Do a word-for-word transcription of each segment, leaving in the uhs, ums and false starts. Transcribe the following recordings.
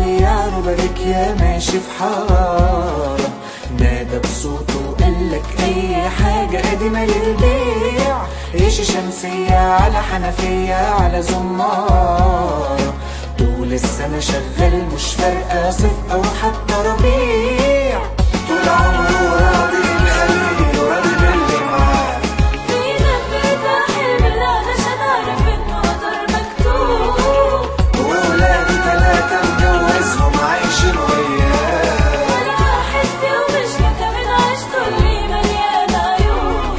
بياع روبريك يا ماشي في حارة، نادى بصوته وقالك اي حاجة قديمة للبيع، ريش شمسية على حنفية على زمارة، طول السنة شغال مش فارقة صيف او حتى ربيع، طول عمره راضي بخليه وراضي باللي معاه. وولاده تلاتة مجوزهم عايشين وياه، ولا واحد فيهم مش مكمل عيشته اللي مليانة عيون.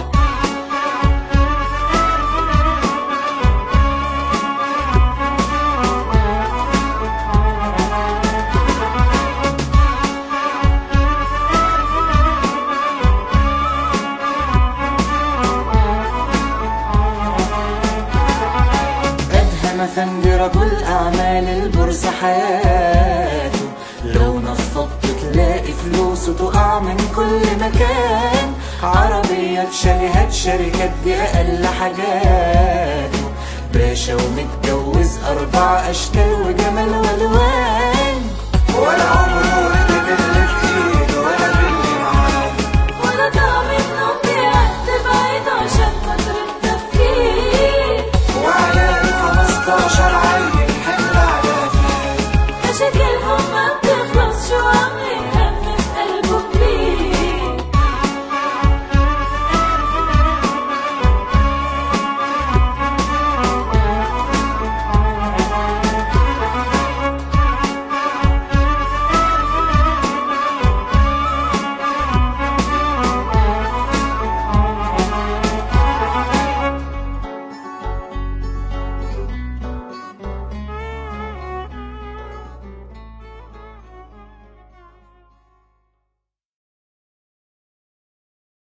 أدهم أفندي رجل أعمال البورصة حياته، لو نفضت تلاقي فلوسه تقع من كل مكان، عربيات شاليهات شركات دي أقل حاجاته، باشا ومتجوز أربع أشكال وجمال والوان.